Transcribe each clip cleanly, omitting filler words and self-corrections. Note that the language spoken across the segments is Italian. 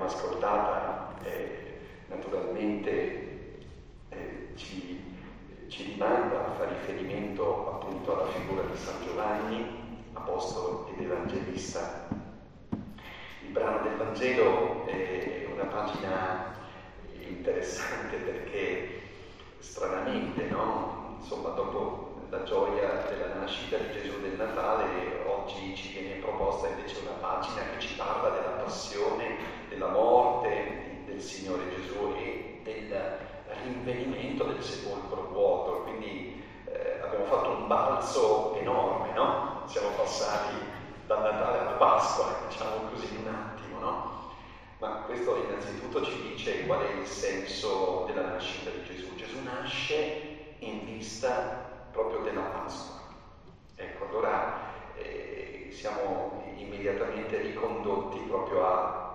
abbiamo ascoltata naturalmente ci rimanda, fa riferimento appunto alla figura di San Giovanni, apostolo ed evangelista. Il brano del Vangelo è una pagina interessante perché stranamente, no? Insomma, dopo la gioia della nascita di Gesù del Natale, oggi ci viene proposta invece una pagina che ci parla della passione, della morte del Signore Gesù e del rinvenimento del sepolcro vuoto. Quindi abbiamo fatto un balzo enorme, no? Siamo passati dal Natale alla Pasqua, diciamo così, in un attimo, no? Ma questo innanzitutto ci dice qual è il senso della nascita di Gesù. Gesù nasce in vista proprio della Pasqua. Ecco, allora siamo immediatamente ricondotti proprio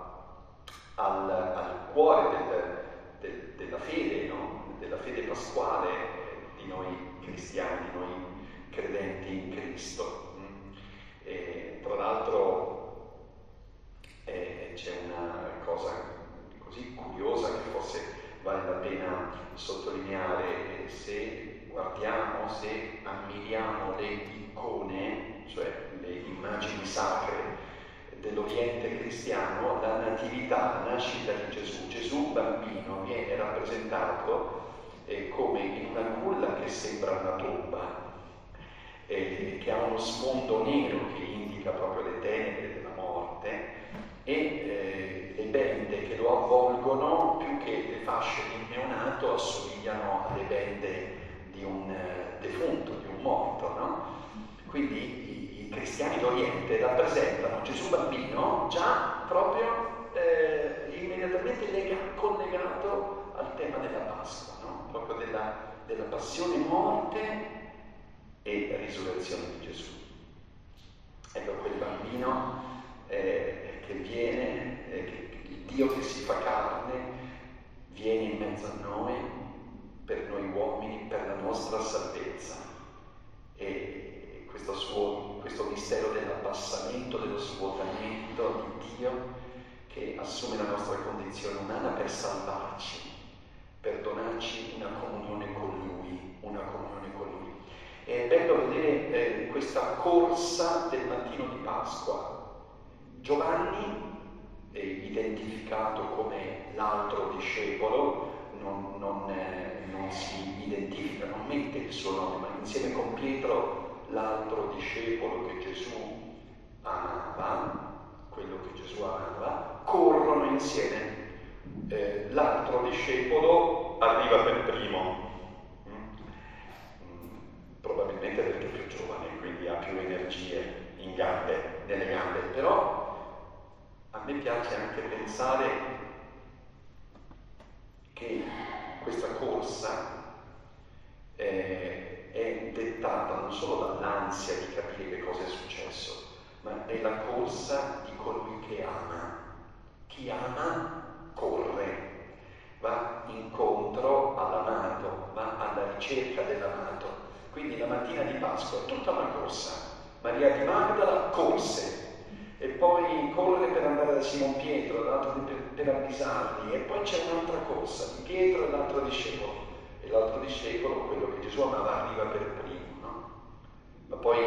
al cuore della fede, no? Della fede pasquale di noi cristiani, di noi credenti in Cristo. Tra l'altro c'è una cosa così curiosa che forse vale la pena sottolineare: se guardiamo, se ammiriamo le icone, cioè le immagini sacre dell'Oriente cristiano, la natività, la nascita di Gesù bambino, viene rappresentato come in una culla che sembra una tomba, che ha uno sfondo nero che indica proprio le tenebre della morte, e le bende che lo avvolgono, più che le fasce di un neonato, assomigliano alle bende di un defunto, di un morto, no? Quindi i cristiani d'Oriente rappresentano Gesù bambino già proprio immediatamente collegato al tema della Pasqua, no? Proprio della passione, morte e risurrezione di Gesù. Ecco, quel bambino che viene, il Dio che si fa carne, viene in mezzo a noi, per noi uomini, per la nostra salvezza. E questo mistero dell'abbassamento, dello svuotamento di Dio, che assume la nostra condizione umana per salvarci, per donarci una comunione con Lui, una comunione con Lui. È bello vedere questa corsa del mattino di Pasqua. Giovanni, identificato come l'altro discepolo, non si identifica, non mette il suo nome, ma insieme con Pietro, l'altro discepolo che Gesù amava, quello che Gesù amava, corrono insieme. L'altro discepolo arriva per primo, probabilmente perché è più giovane, quindi ha più energie nelle gambe, però a me piace anche pensare che questa corsa è dettata non solo dall'ansia di capire che cosa è successo, ma è la corsa di colui che ama. Chi ama corre, va incontro all'amato, va alla ricerca dell'amato. Quindi la mattina di Pasqua è tutta una corsa. Maria di Magdala corse, e poi corre per andare da Simon Pietro, l'altro per avvisarli, e poi c'è un'altra corsa di Pietro e l'altro discepolo. E l'altro discepolo, quello che Gesù amava, arriva per primo, no? Ma poi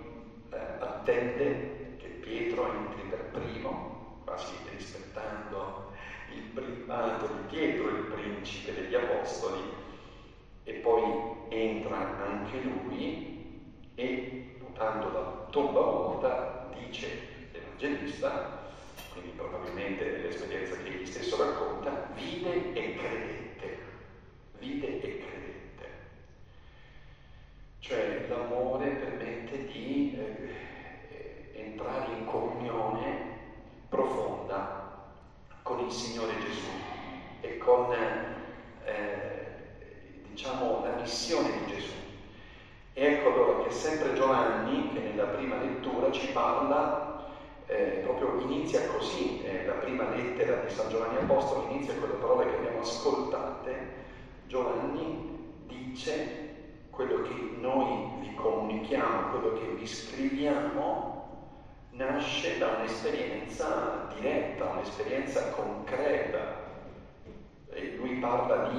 attende che Pietro entri per primo, quasi rispettando il primato di Pietro, il principe degli apostoli, e poi entra anche lui e, notando la tomba vuota, dice l'Evangelista, quindi probabilmente nell'esperienza che egli stesso racconta, vide e credette. Vide e credette. Cioè l'amore permette di entrare in comunione profonda con il Signore Gesù e con diciamo la missione di Gesù. E ecco allora che sempre Giovanni, che nella prima lettura ci parla, proprio inizia così, la prima lettera di San Giovanni Apostolo inizia con le parole che abbiamo ascoltate. Giovanni dice: quello che noi vi comunichiamo, quello che vi scriviamo, nasce da un'esperienza diretta, un'esperienza concreta. E lui parla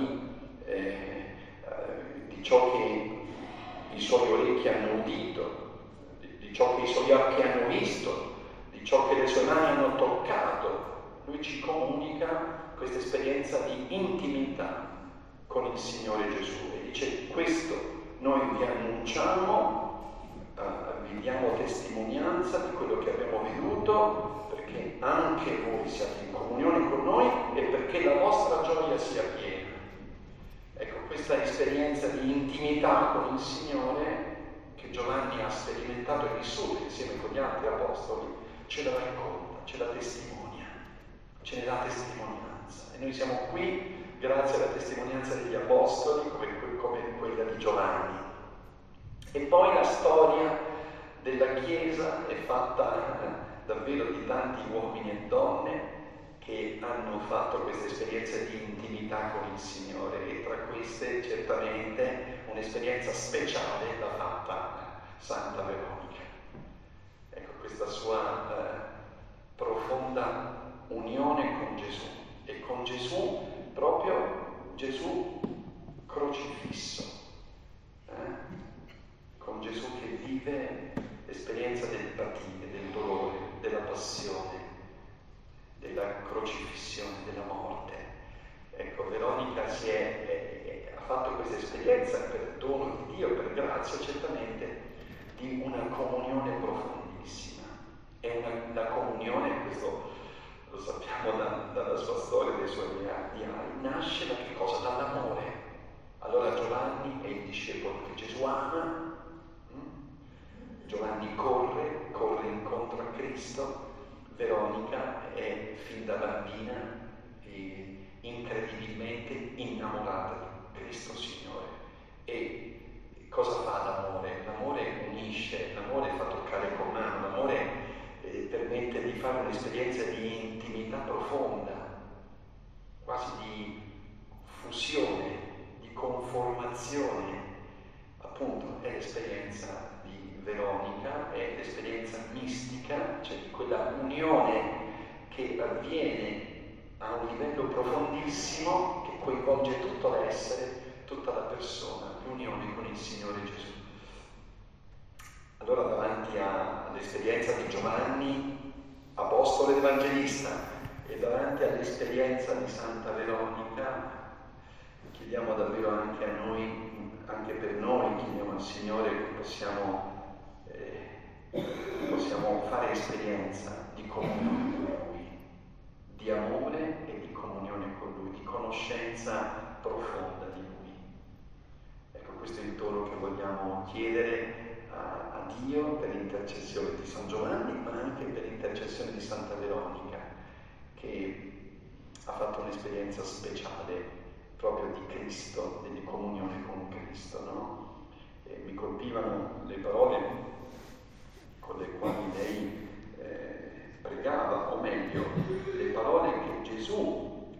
di ciò che i suoi orecchi hanno udito, di ciò che i suoi occhi hanno visto, di ciò che le sue mani hanno toccato. Lui ci comunica questa esperienza di intimità con il Signore Gesù e dice: questo noi vi annunciamo, vi diamo testimonianza di quello che abbiamo veduto, perché anche voi siate in comunione con noi e perché la vostra gioia sia piena. Ecco, questa esperienza di intimità con il Signore che Giovanni ha sperimentato e vissuto insieme con gli altri apostoli, ce la racconta, ce la testimonia, ce ne dà testimonianza. E noi siamo qui grazie alla testimonianza degli apostoli, come quella di Giovanni. E poi la storia della Chiesa è fatta davvero di tanti uomini e donne che hanno fatto questa esperienza di intimità con il Signore, e tra queste certamente un'esperienza speciale l'ha fatta Santa Veronica. Ecco, questa sua profonda unione con Gesù, e con Gesù, proprio Gesù crocifisso, con Gesù che vive l'esperienza del patire, del dolore, della passione, della crocifissione, della morte. Ecco, Veronica ha fatto questa esperienza per dono di Dio, per grazia certamente, di una comunione profondissima. È la comunione, questo lo sappiamo dalla sua storia, dai suoi diari, nasce da che cosa? Dall'amore. Allora Giovanni è il discepolo che Gesù ama. Giovanni corre incontro a Cristo. Veronica è fin da bambina incredibilmente innamorata di Cristo Signore. E cosa fa l'amore? L'amore unisce, l'amore fa toccare con mano, l'amore permette di fare un'esperienza di intimità profonda, quasi di fusione, di conformazione. Appunto è l'esperienza di Veronica, è l'esperienza mistica, cioè di quella unione che avviene a un livello profondissimo che coinvolge tutto l'essere, tutta la persona, l'unione con il Signore Gesù. Allora, davanti all'esperienza di Giovanni, apostolo ed evangelista, e davanti all'esperienza di Santa Veronica, chiediamo davvero anche a noi, anche per noi, chiediamo al Signore che possiamo fare esperienza di comunione con Lui, di amore e di comunione con Lui, di conoscenza profonda di Lui. Ecco, questo è il dono che vogliamo chiedere a Dio per l'intercessione di San Giovanni, ma anche per l'intercessione di Santa Veronica, che ha fatto un'esperienza speciale proprio di Cristo e di comunione con Cristo, no? E mi colpivano le parole con le quali lei pregava, o meglio, le parole che Gesù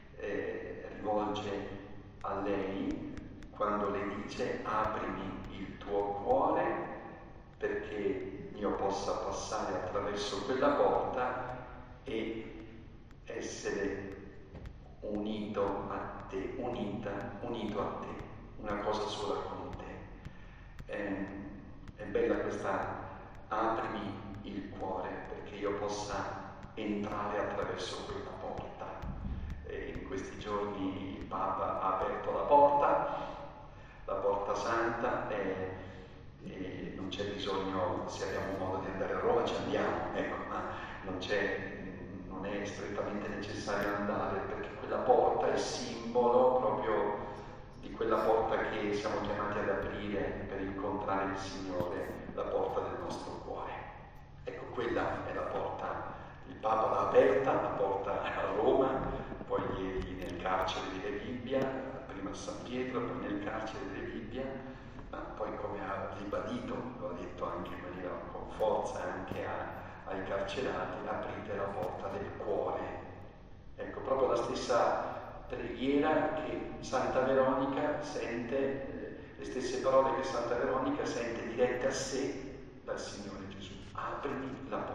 rivolge a lei quando le dice: aprimi il tuo cuore perché io possa passare attraverso quella porta e essere unito a te, unito a te, una cosa sola con te. È bella questa aprimi il cuore perché io possa entrare attraverso quella porta. In questi giorni il Papa ha aperto la porta santa, e non c'è bisogno, se abbiamo modo di andare a Roma ci andiamo, ecco, ma non è strettamente necessario andare, perché quella porta è simbolo proprio di quella porta che siamo chiamati ad aprire per incontrare il Signore, la porta del nostro cuore. Ecco, quella è la porta. Il Papa l'ha aperta, la porta a Roma, poi ieri nel carcere di Rebibbia, prima a San Pietro, poi nel carcere di Rebibbia, ma poi, come ha ribadito, lo ha detto anche in maniera con forza anche ai carcerati, aprite la porta del cuore. Ecco, proprio la stessa preghiera che Santa Veronica sente, le stesse parole che Santa Veronica sente dirette a sé dal Signore Gesù. Aprimi la porta.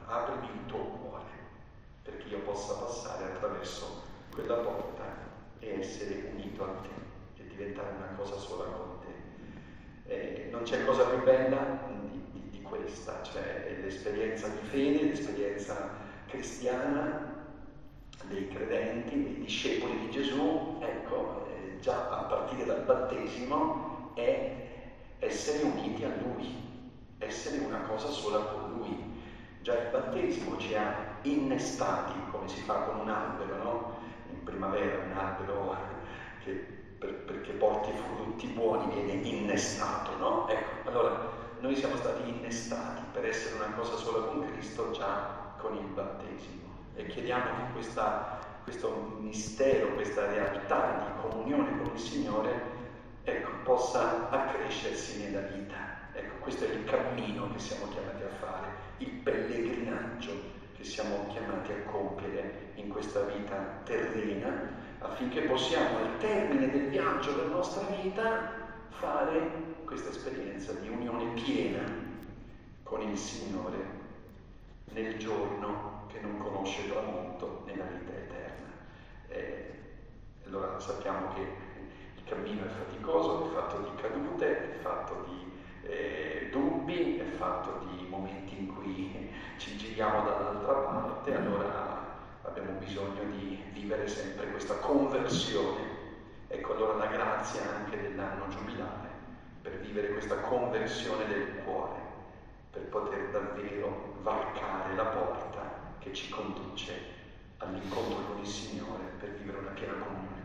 aprimi il tuo cuore, perché io possa passare attraverso quella porta e essere unito a te e diventare una cosa sola con te. Non c'è cosa più bella di questa, cioè l'esperienza di fede, l'esperienza cristiana dei credenti, dei discepoli di Gesù, ecco, già a partire dal battesimo è essere uniti a Lui, essere una cosa sola con Lui. Già il battesimo ci ha innestati, come si fa con un albero, no? In primavera un albero che perché porti frutti buoni viene innestato, no? Ecco, allora noi siamo stati innestati per essere una cosa sola con Cristo già con il battesimo e chiediamo che questo mistero, questa realtà di comunione con il Signore, ecco, possa accrescersi nella vita. Ecco, questo è il cammino che siamo chiamati a fare, il pellegrinaggio che siamo chiamati a compiere in questa vita terrena, affinché possiamo al termine del viaggio della nostra vita fare questa esperienza di unione piena con il Signore nel giorno che non conosce tramonto nella vita eterna. Allora sappiamo che il cammino è faticoso, è fatto di cadute, è fatto di dubbi, è fatto di momenti in cui ci giriamo dall'altra parte, allora abbiamo bisogno di vivere sempre questa conversione. Ecco allora la grazia anche dell'anno giubilare, per vivere questa conversione del cuore, per poter davvero varcare la porta che ci conduce all'incontro con il Signore, per vivere una piena comunione